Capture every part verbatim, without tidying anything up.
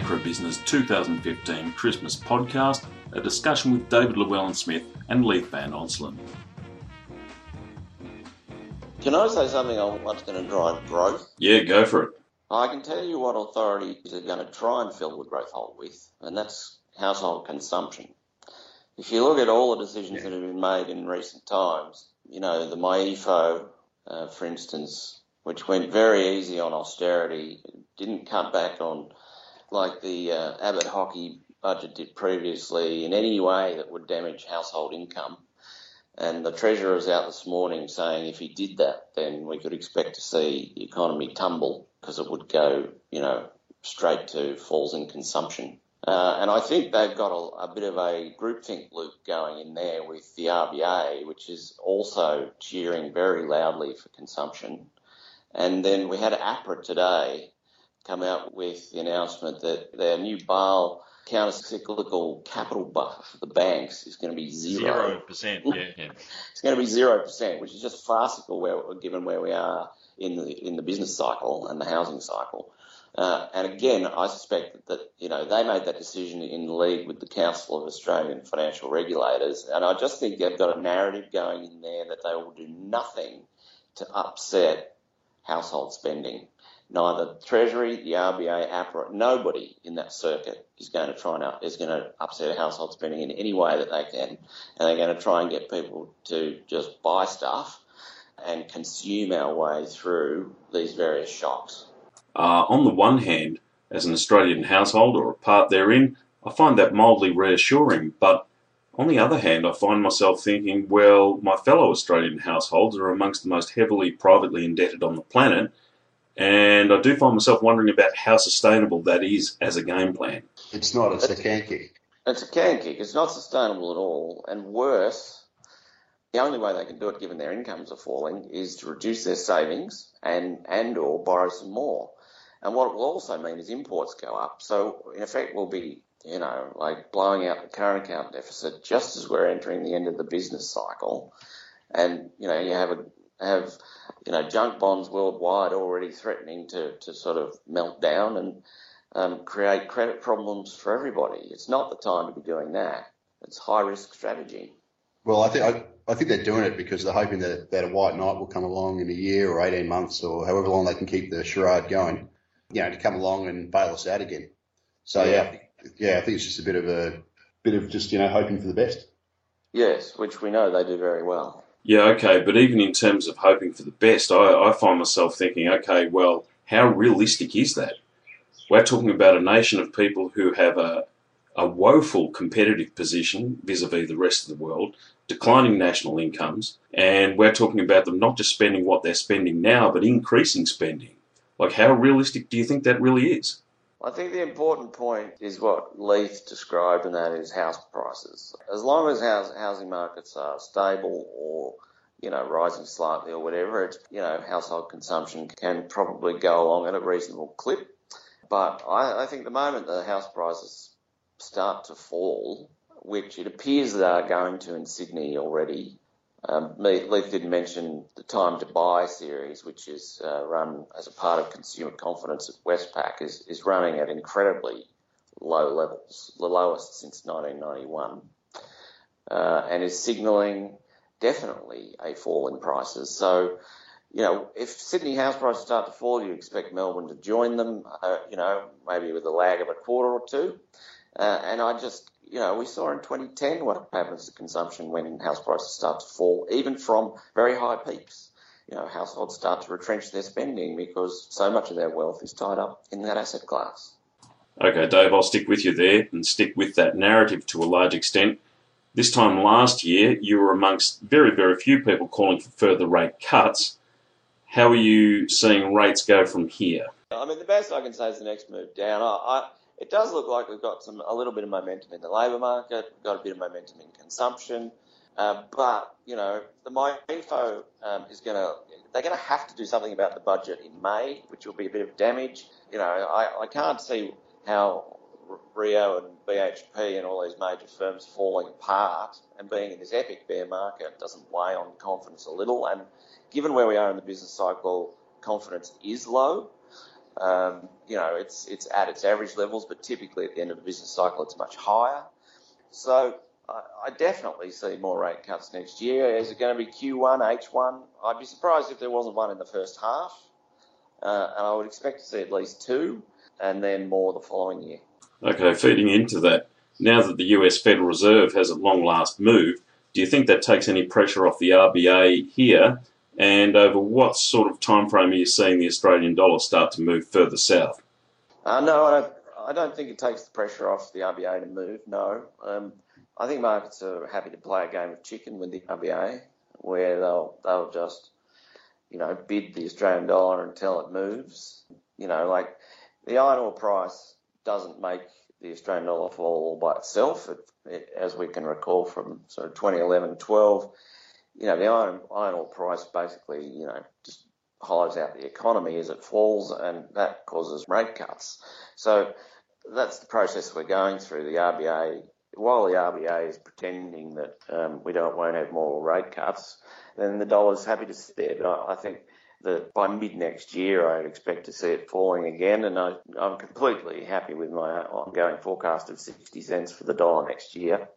Macrobusiness two thousand fifteen Christmas podcast, a discussion with David Llewellyn-Smith and Leith Van Onselen. Can I say something on what's going to drive growth? Yeah, go for it. I can tell you what authorities are going to try and fill the growth hole with, and that's household consumption. If you look at all the decisions yeah. that have been made in recent times, you know, the MyEFO, uh, for instance, which went very easy on austerity, didn't cut back on, like the uh, Abbott hockey budget did previously, in any way that would damage household income. And the Treasurer was out this morning saying if he did that, then we could expect to see the economy tumble because it would go, you know, straight to falls in consumption. Uh, and I think they've got a, a bit of a groupthink loop going in there with the R B A, which is also cheering very loudly for consumption. And then we had APRA today come out with the announcement that their new Basel counter-cyclical capital buffer for the banks is going to be zero. Zero percent, yeah. yeah. It's going to be zero percent, which is just farcical where, given where we are in the in the business cycle and the housing cycle. Uh, and again, I suspect that, that, you know, they made that decision in league with the Council of Australian Financial Regulators. And I just think they've got a narrative going in there that they will do nothing to upset household spending. Neither Treasury, the R B A, APRA, nobody in that circuit is going to try and up, is going to upset household spending in any way that they can, and they're going to try and get people to just buy stuff and consume our way through these various shocks. Uh, on the one hand, as an Australian household or a part therein, I find that mildly reassuring, but on the other hand, I find myself thinking, well, my fellow Australian households are amongst the most heavily privately indebted on the planet, and I do find myself wondering about how sustainable that is as a game plan. It's not, it's, it's a can kick. It's a can kick. It's not sustainable at all. And worse, the only way they can do it, given their incomes are falling, is to reduce their savings and, and or borrow some more. And what it will also mean is imports go up. So, in effect, we'll be, you know, like blowing out the current account deficit just as we're entering the end of the business cycle. And, you know, you have a have, you know, junk bonds worldwide already threatening to, to sort of melt down and um, create credit problems for everybody. It's not the time to be doing that. It's high-risk strategy. Well, I think I, I think they're doing it because they're hoping that, that a white knight will come along in a year or eighteen months or however long they can keep the charade going, you know, to come along and bail us out again. So, yeah, yeah, I think, yeah, I think it's just a bit of a bit of just, you know, hoping for the best. Yes, which we know they do very well. Yeah, okay, but even in terms of hoping for the best, I, I find myself thinking, okay, well, how realistic is that? We're talking about a nation of people who have a, a woeful competitive position vis-a-vis the rest of the world, declining national incomes, and we're talking about them not just spending what they're spending now, but increasing spending. Like, how realistic do you think that really is? I think the important point is what Leith described, and that is house prices. As long as house, housing markets are stable or, you know, rising slightly or whatever, it's, you know, household consumption can probably go along at a reasonable clip. But I, I think the moment the house prices start to fall, which it appears they are going to in Sydney already, Um, Leith did mention the Time to Buy series, which is uh, run as a part of consumer confidence at Westpac, is, is running at incredibly low levels, the lowest since nineteen ninety-one, uh, and is signalling definitely a fall in prices. So, you know, if Sydney house prices start to fall, you expect Melbourne to join them, uh, you know, maybe with a lag of a quarter or two. Uh, and I just... You know, we saw in twenty ten what happens to consumption when house prices start to fall, even from very high peaks. You know, households start to retrench their spending because so much of their wealth is tied up in that asset class. Okay, Dave, I'll stick with you there and stick with that narrative to a large extent. This time last year, you were amongst very, very few people calling for further rate cuts. How are you seeing rates go from here? I mean, the best I can say is the next move down. I... I It does look like we've got some a little bit of momentum in the labour market, we've got a bit of momentum in consumption, uh, but, you know, the MyEFO um, is going to, they're going to have to do something about the budget in May, which will be a bit of damage. You know, I, I can't see how Rio and B H P and all these major firms falling apart and being in this epic bear market doesn't weigh on confidence a little. And given where we are in the business cycle, confidence is low. Um, you know, it's it's at its average levels, but typically at the end of the business cycle, it's much higher. So I, I definitely see more rate cuts next year. Is it going to be Q one, H one? I'd be surprised if there wasn't one in the first half, uh, and I would expect to see at least two, and then more the following year. Okay, feeding into that, now that the U S Federal Reserve has at long last moved, do you think that takes any pressure off the R B A here? And over what sort of time frame are you seeing the Australian dollar start to move further south? Uh, no, I don't, I don't think it takes the pressure off the R B A to move, no. Um, I think markets are happy to play a game of chicken with the R B A, where they'll they'll just, you know, bid the Australian dollar until it moves. You know, like the iron ore price doesn't make the Australian dollar fall all by itself. It, it, as we can recall from sort of twenty eleven twelve, you know, the iron, iron ore price basically, you know, just hollows out the economy as it falls, and that causes rate cuts. So that's the process we're going through. The R B A, while the R B A is pretending that um, we don't won't have more rate cuts, then the dollar's happy to sit there. But I, I think that by mid next year, I'd expect to see it falling again, and I, I'm completely happy with my ongoing forecast of sixty cents for the dollar next year.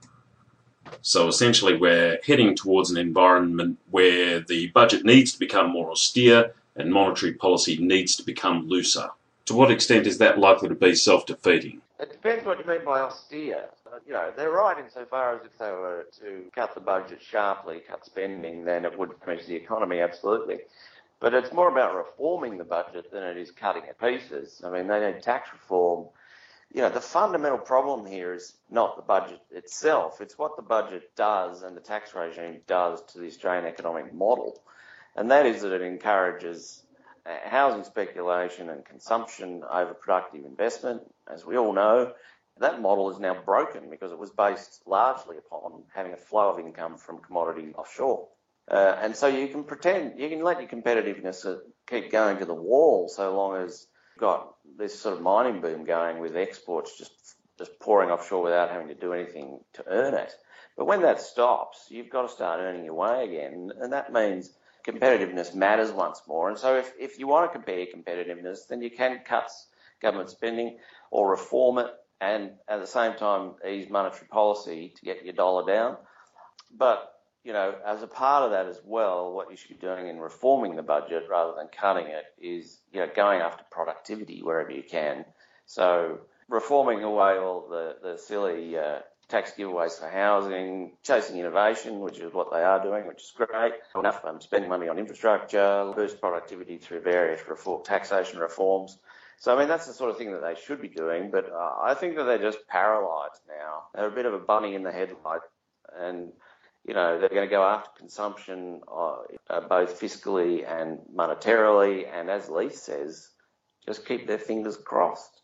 So essentially we're heading towards an environment where the budget needs to become more austere and monetary policy needs to become looser. To what extent is that likely to be self-defeating? It depends what you mean by austere. You know, they're right insofar as if they were to cut the budget sharply, cut spending, then it would damage the economy, absolutely. But it's more about reforming the budget than it is cutting it pieces. I mean, they need tax reform. You know, the fundamental problem here is not the budget itself. It's what the budget does and the tax regime does to the Australian economic model. And that is that it encourages housing speculation and consumption over productive investment. As we all know, that model is now broken because it was based largely upon having a flow of income from commodity offshore. Uh, and so you can pretend, you can let your competitiveness keep going to the wall so long as you've got this sort of mining boom going with exports just just pouring offshore without having to do anything to earn it. But when that stops, you've got to start earning your way again, and that means competitiveness matters once more. And so if, if you want to compare competitiveness, then you can cut government spending or reform it and at the same time ease monetary policy to get your dollar down. But you know, as a part of that as well, what you should be doing in reforming the budget rather than cutting it is, you know, going after productivity wherever you can. So reforming away all the, the silly uh, tax giveaways for housing, chasing innovation, which is what they are doing, which is great. Enough um, spending money on infrastructure, boost productivity through various reform, taxation reforms. So, I mean, that's the sort of thing that they should be doing, but uh, I think that they're just paralysed now. They're a bit of a bunny in the headlight, and you know, they're going to go after consumption uh, uh, both fiscally and monetarily, and as Leith says, just keep their fingers crossed.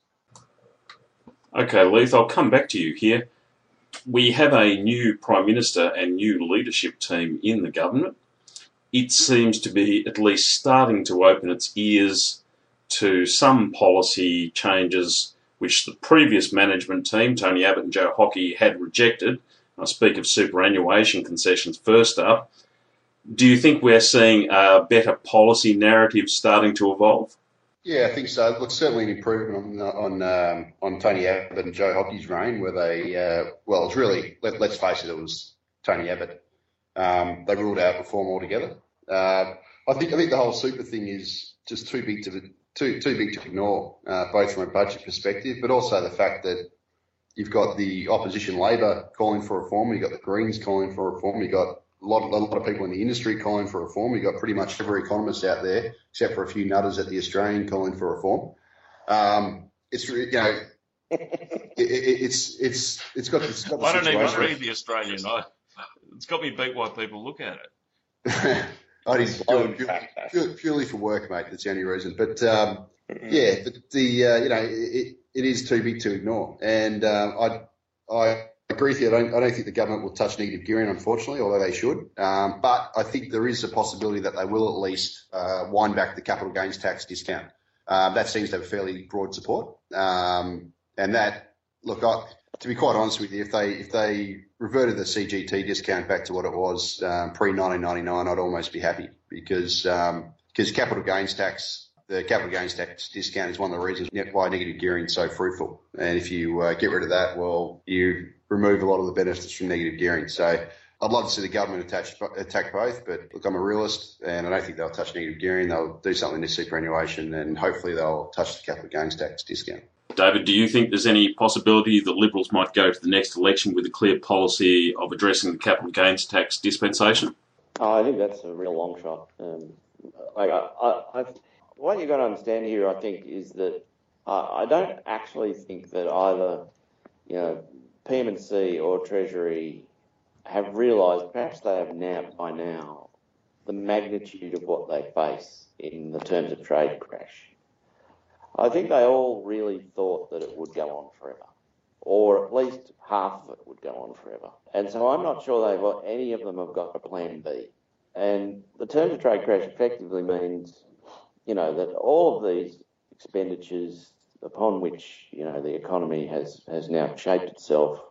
Okay, Leith, I'll come back to you here. We have a new Prime Minister and new leadership team in the government. It seems to be at least starting to open its ears to some policy changes which the previous management team, Tony Abbott and Joe Hockey, had rejected. I speak of superannuation concessions first up. Do you think we're seeing a better policy narrative starting to evolve? Yeah, I think so. Look, certainly an improvement on on, um, on Tony Abbott and Joe Hockey's reign, where they, uh, well, it's really, let, let's face it, it was Tony Abbott. Um, they ruled out reform altogether. Uh, I think I think the whole super thing is just too big to too too big to ignore, uh, both from a budget perspective, but also the fact that you've got the opposition Labor calling for reform. You've got the Greens calling for reform. You've got a lot, a lot of people in the industry calling for reform. You've got pretty much every economist out there, except for a few nutters at the Australian, calling for reform. Um, it's, you know, it, it, it's it's it's got. It's got the I don't even situation. read the Australian. I, it's got me beat why people look at it. I did purely, purely, purely for work, mate. That's the only reason. But um, yeah, the, the uh, you know it, it is too big to ignore, and um, I I agree with you. I don't I don't think the government will touch negative gearing, unfortunately, although they should. Um, but I think there is a possibility that they will at least uh, wind back the capital gains tax discount. Um, that seems to have fairly broad support, um, and that look, I, to be quite honest with you, if they if they reverted the C G T discount back to what it was um, pre nineteen ninety-nine, I'd almost be happy because um, because capital gains tax, the capital gains tax discount is one of the reasons why negative gearing is so fruitful. And if you uh, get rid of that, well, you remove a lot of the benefits from negative gearing. So I'd love to see the government attach, attack both, but look, I'm a realist, and I don't think they'll touch negative gearing. They'll do something to superannuation, and hopefully they'll touch the capital gains tax discount. David, do you think there's any possibility that Liberals might go to the next election with a clear policy of addressing the capital gains tax dispensation? Oh, I think that's a real long shot. Um, like I, I, I, what you've got to understand here, I think, is that I, I don't actually think that either, you know, P M and C or Treasury have realised, perhaps they have now by now, the magnitude of what they face in the terms of trade crash. I think they all really thought that it would go on forever, or at least half of it would go on forever. And so I'm not sure they've got, any of them have got a plan B. And the terms of trade crash effectively means, you know, that all of these expenditures upon which, you know, the economy has, has now shaped itself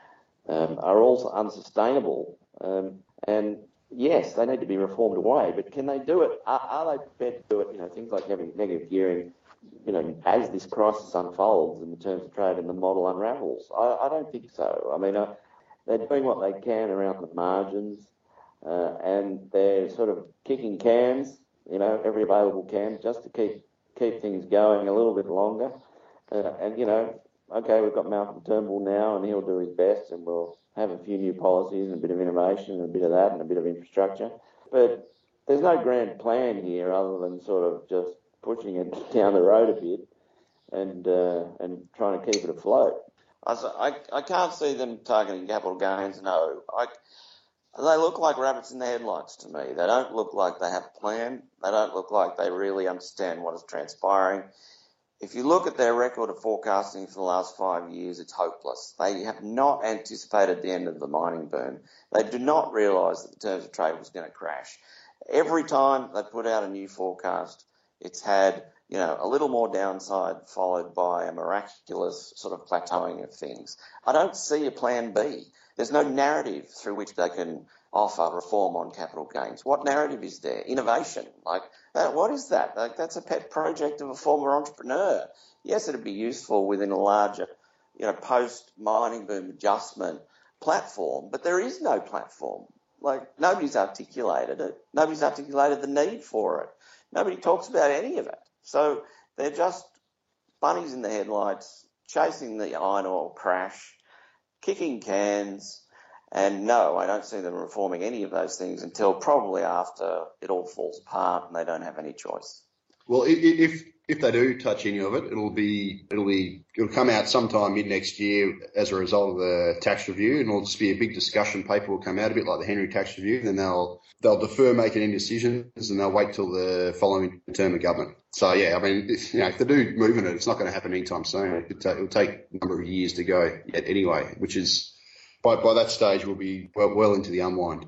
um, are also unsustainable. Um, and yes, they need to be reformed away, but can they do it? Are, are they prepared to do it? You know, things like having negative gearing, you know, as this crisis unfolds in the terms of trade and the model unravels. I, I don't think so. I mean, uh, they're doing what they can around the margins, uh, and they're sort of kicking cans, you know, every available can, just to keep keep things going a little bit longer. Uh, and, you know, okay, we've got Malcolm Turnbull now, and he'll do his best, and we'll have a few new policies and a bit of innovation and a bit of that and a bit of infrastructure. But there's no grand plan here other than sort of just pushing it down the road a bit and uh, and trying to keep it afloat. I, I, I can't see them targeting capital gains, no. I, they look like rabbits in the headlights to me. They don't look like they have a plan. They don't look like they really understand what is transpiring. If you look at their record of forecasting for the last five years, it's hopeless. They have not anticipated the end of the mining boom. They do not realise that the terms of trade was going to crash. Every time they put out a new forecast, it's had, you know, a little more downside followed by a miraculous sort of plateauing of things. I don't see a plan B. There's no narrative through which they can offer reform on capital gains. What narrative is there? Innovation. Like, that, what is that? Like, that's a pet project of a former entrepreneur. Yes, it'd be useful within a larger, you know, post-mining boom adjustment platform, but there is no platform. Like, nobody's articulated it. Nobody's articulated the need for it. Nobody talks about any of it. So they're just bunnies in the headlights, chasing the iron ore crash, kicking cans, and no, I don't see them reforming any of those things until probably after it all falls apart and they don't have any choice. Well, if if they do touch any of it, it'll be it'll be it'll come out sometime mid next year as a result of the tax review, and it'll just be a big discussion paper will come out, a bit like the Henry tax review. And then they'll they'll defer making any decisions, and they'll wait till the following term of government. So yeah, I mean, you know, if they do move in it, it's not going to happen anytime soon. It'll take, it'll take a number of years to go yet anyway, which is by by that stage we'll be well, well into the unwind.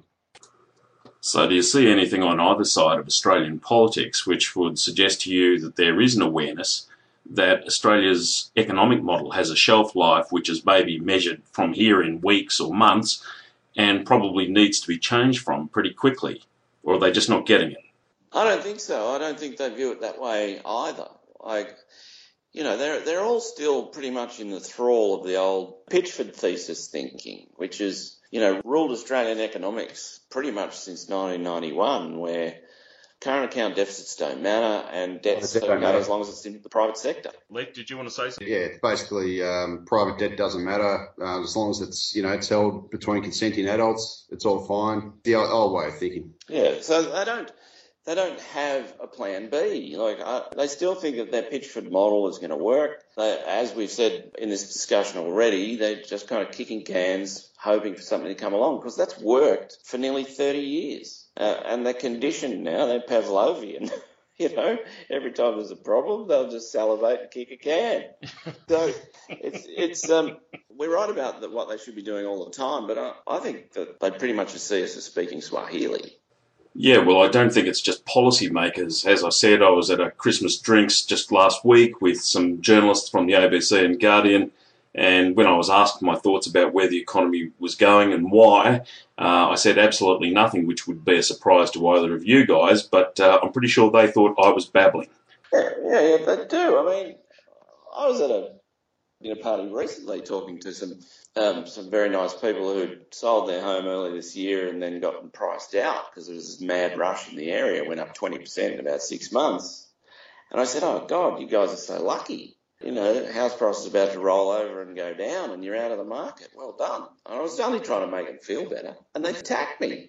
So do you see anything on either side of Australian politics which would suggest to you that there is an awareness that Australia's economic model has a shelf life which is maybe measured from here in weeks or months and probably needs to be changed from pretty quickly? Or are they just not getting it? I don't think so. I don't think they view it that way either. Like, you know, they're they're all still pretty much in the thrall of the old Pitchford thesis thinking, which is, you know, ruled Australian economics pretty much since nineteen ninety-one, where current account deficits don't matter and debts Well, don't don't matter matter. as long as it's in the private sector. Leif, did you want to say something? Yeah, it's basically um, private debt doesn't matter uh, as long as it's you know it's held between consenting adults. It's all fine. The old, old way of thinking. Yeah, so they don't they don't have a plan B. Like uh, they still think that their Pitchford model is going to work. They, as we've said in this discussion already, they're just kind of kicking cans, hoping for something to come along because that's worked for nearly thirty years, uh, and they're conditioned now. They're Pavlovian. You know, every time there's a problem, they'll just salivate and kick a can. So it's it's um, we're right about the, what they should be doing all the time, but I, I think that they pretty much see us as speaking Swahili. Yeah, well, I don't think it's just policymakers. As I said, I was at a Christmas drinks just last week with some journalists from the A B C and Guardian, and when I was asked my thoughts about where the economy was going and why, uh, I said absolutely nothing, which would be a surprise to either of you guys, but uh, I'm pretty sure they thought I was babbling. Yeah, yeah, yeah, they do. I mean, I was at a dinner party recently talking to some um, some very nice people who sold their home early this year and then got them priced out because there was this mad rush in the area, went up twenty percent in about six months. And I said, oh, God, you guys are so lucky. You know, house prices are about to roll over and go down and you're out of the market. Well done. And I was only trying to make them feel better. And they attacked me.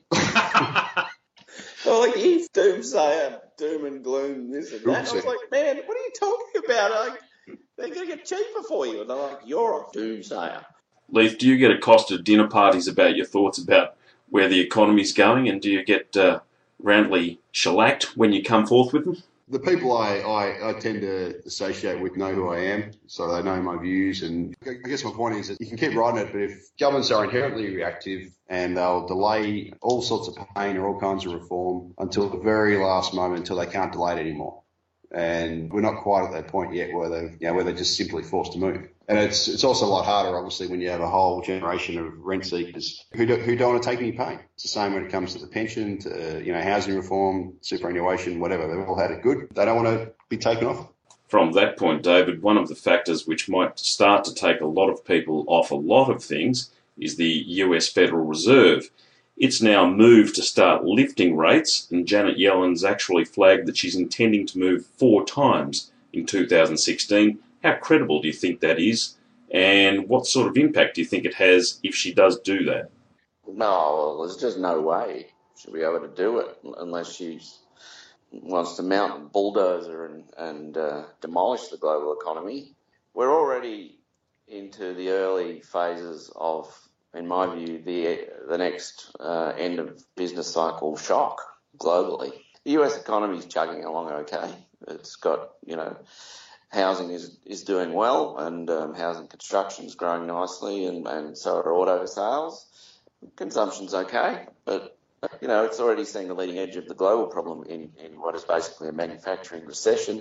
Well, like, he's doomsayer, doom and gloom, this and that. I was like, man, what are you talking about? Like, they're going to get cheaper for you. And they're like, you're a doomsayer. Leith, do you get accosted at dinner parties about your thoughts about where the economy's going, and do you get uh, roundly shellacked when you come forth with them? The people I, I, I tend to associate with know who I am, so they know my views. And I guess my point is that you can keep writing it, but if governments are inherently reactive and they'll delay all sorts of pain or all kinds of reform until the very last moment, until they can't delay it anymore. And we're not quite at that point yet where they, you know, where they're just simply forced to move. And it's it's also a lot harder, obviously, when you have a whole generation of rent seekers who do, who don't want to take any pain. It's the same when it comes to the pension, to you know, housing reform, superannuation, whatever. They've all had it good. They don't want to be taken off. From that point, David, one of the factors which might start to take a lot of people off a lot of things is the U S Federal Reserve. It's now moved to start lifting rates, and Janet Yellen's actually flagged that she's intending to move four times in two thousand sixteen. How credible do you think that is? And what sort of impact do you think it has if she does do that? No, well, there's just no way she'll be able to do it unless she wants to mount a bulldozer and, and uh, demolish the global economy. We're already into the early phases of, in my view, the the next uh, end of business cycle shock globally. The U S economy is chugging along okay. It's got, you know, housing is, is doing well, and um, housing construction is growing nicely, and, and so are auto sales. Consumption's okay, but, you know, it's already seeing the leading edge of the global problem in, in what is basically a manufacturing recession.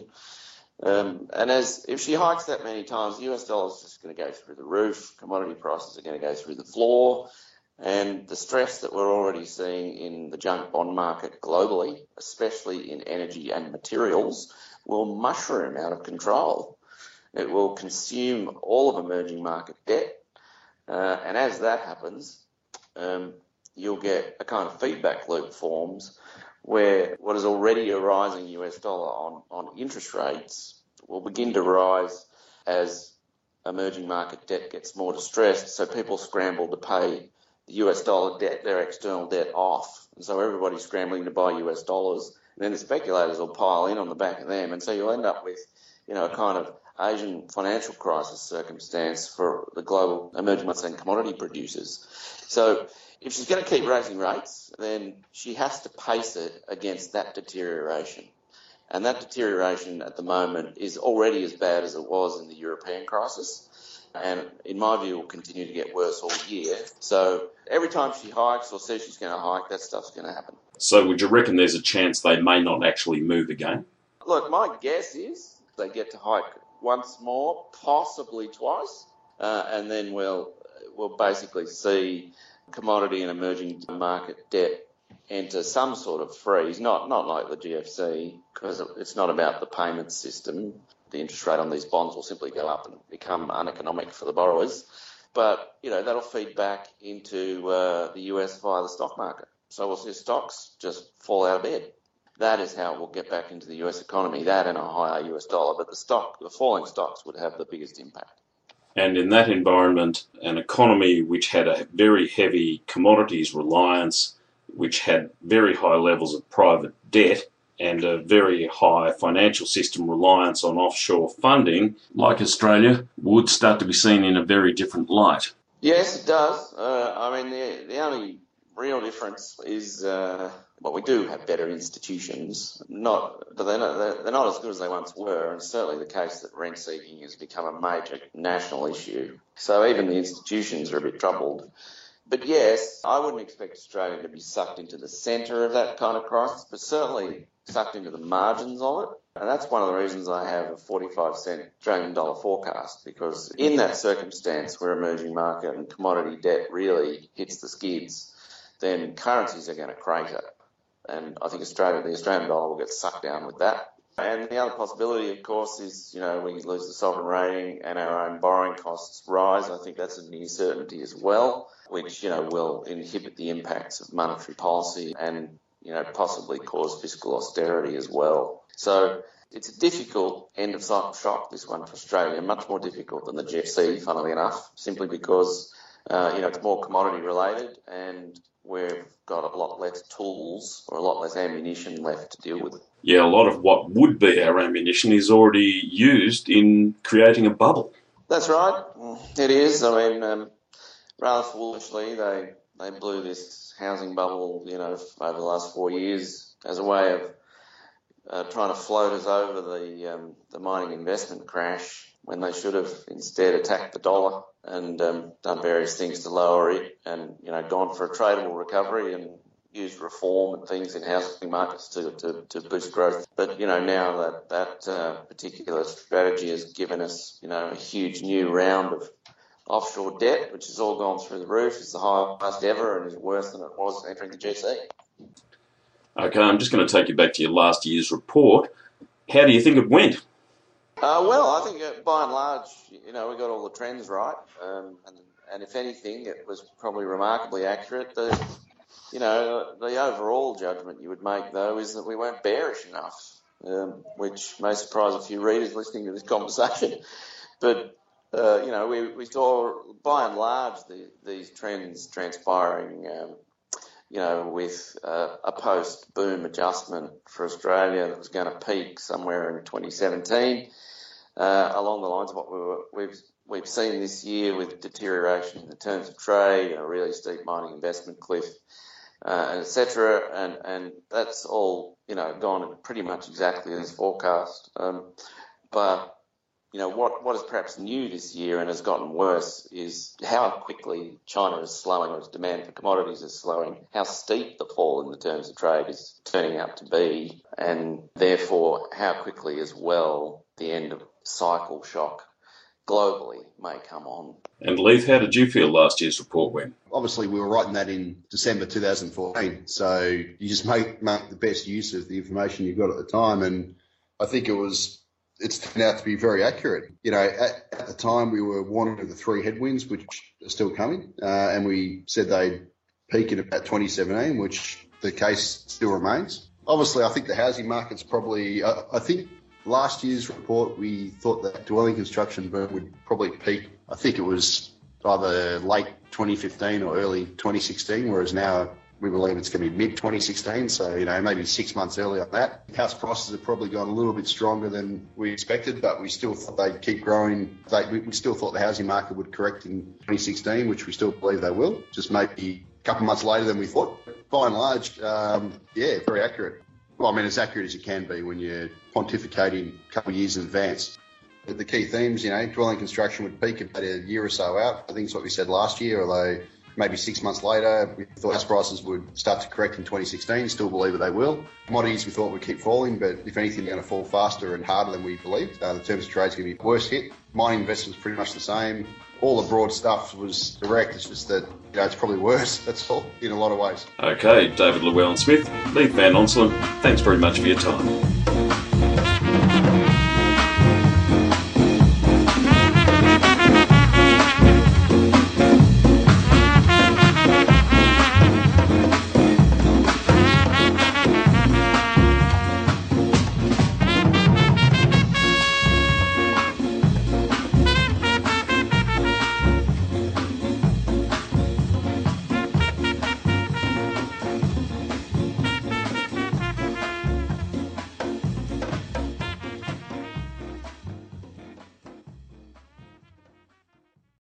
Um, and as if she hikes that many times, the U S dollar is just going to go through the roof, commodity prices are going to go through the floor, and the stress that we're already seeing in the junk bond market globally, especially in energy and materials, will mushroom out of control. It will consume all of emerging market debt, uh, and as that happens, um, you'll get a kind of feedback loop forms where what is already a rising U S dollar on, on interest rates will begin to rise as emerging market debt gets more distressed, so people scramble to pay the U S dollar debt, their external debt off. And so everybody's scrambling to buy U S dollars, and then the speculators will pile in on the back of them, and so you'll end up with, you know, a kind of Asian financial crisis circumstance for the global emerging markets and commodity producers. So if she's going to keep raising rates, then she has to pace it against that deterioration. And that deterioration at the moment is already as bad as it was in the European crisis, and in my view will continue to get worse all year. So every time she hikes or says she's going to hike, that stuff's going to happen. So would you reckon there's a chance they may not actually move again? Look, my guess is they get to hike once more, possibly twice, uh, and then we'll we'll basically see commodity and emerging market debt enter some sort of freeze, not not like the G F C, because it's not about the payment system. The interest rate on these bonds will simply go up and become uneconomic for the borrowers. But, you know, that'll feed back into uh, the U S via the stock market. So we'll see stocks just fall out of bed. That is how we'll get back into the U S economy, that and a higher U S dollar. But the stock, the falling stocks would have the biggest impact. And in that environment, an economy which had a very heavy commodities reliance, which had very high levels of private debt, and a very high financial system reliance on offshore funding, like Australia, would start to be seen in a very different light. Yes, it does. Uh, I mean, the, the only real difference is, uh, well, we do have better institutions, not, but they're not, they're not as good as they once were, and certainly the case that rent seeking has become a major national issue. So even the institutions are a bit troubled. But yes, I wouldn't expect Australia to be sucked into the centre of that kind of crisis, but certainly sucked into the margins of it. And that's one of the reasons I have a forty-five cent Australian dollar forecast, because in that circumstance where emerging market and commodity debt really hits the skids, then currencies are going to crater. And I think Australia, the Australian dollar will get sucked down with that. And the other possibility, of course, is, you know, we lose the sovereign rating and our own borrowing costs rise. I think that's a near certainty as well, which, you know, will inhibit the impacts of monetary policy and, you know, possibly cause fiscal austerity as well. So it's a difficult end of cycle shock, this one for Australia, much more difficult than the G F C, funnily enough, simply because, uh, you know, it's more commodity related and we've got a lot less tools or a lot less ammunition left to deal with it. Yeah, a lot of what would be our ammunition is already used in creating a bubble. That's right. It is. I mean, um, rather foolishly, they they blew this housing bubble, you know, over the last four years as a way of uh, trying to float us over the um, the mining investment crash when they should have instead attacked the dollar and um, done various things to lower it and, you know, gone for a tradable recovery and used reform and things in housing markets to, to, to boost growth. But, you know, now that that uh, particular strategy has given us, you know, a huge new round of offshore debt, which has all gone through the roof. It's the highest ever and is worse than it was entering the G F C. Okay, I'm just going to take you back to your last year's report. How do you think it went? Uh, well, I think uh, by and large, you know, we got all the trends right. Um, and, and if anything, it was probably remarkably accurate. The, You know, the overall judgment you would make, though, is that we weren't bearish enough, um, which may surprise a few readers listening to this conversation. But, uh, you know, we, we saw, by and large, the, these trends transpiring, um, you know, with uh, a post-boom adjustment for Australia that was going to peak somewhere in twenty seventeen, uh, along the lines of what we were, we've we've seen this year with deterioration in the terms of trade, a really steep mining investment cliff, Uh, et cetera, and, and that's all, you know, gone pretty much exactly as forecast. Um, but, you know, what, what is perhaps new this year and has gotten worse is how quickly China is slowing, or its demand for commodities is slowing, how steep the fall in the terms of trade is turning out to be, and therefore how quickly as well the end of cycle shock globally may come on. And Leith, how did you feel last year's report went? Obviously, we were writing that in December two thousand fourteen, so you just make, make the best use of the information you've got at the time, and I think it was, it's turned out to be very accurate. You know, at, at the time we were warning of the three headwinds, which are still coming, uh, and we said they'd peak in about twenty seventeen, which the case still remains. Obviously, I think the housing market's probably, I, I think last year's report, we thought that dwelling construction boom would probably peak. I think it was either late twenty fifteen or early twenty sixteen, whereas now we believe it's going to be mid twenty sixteen. So, you know, maybe six months earlier on that. House prices have probably gone a little bit stronger than we expected, but we still thought they'd keep growing. They, we still thought the housing market would correct in twenty sixteen, which we still believe they will, just maybe a couple of months later than we thought. By and large, um, yeah, very accurate. Well, I mean, as accurate as you can be when you're pontificating a couple of years in advance. But the key themes, you know, dwelling construction would peak about a year or so out. I think it's what we said last year, although maybe six months later, we thought house prices would start to correct in twenty sixteen. Still believe that they will. Commodities we thought would keep falling, but if anything, they're going to fall faster and harder than we believed. Uh, the terms of trade is going to be worse hit. Mining investment's pretty much the same. All the broad stuff was correct. It's just that, you know, it's probably worse. That's all, in a lot of ways. Okay, David Llewellyn-Smith, Leith Van Onselen, thanks very much for your time.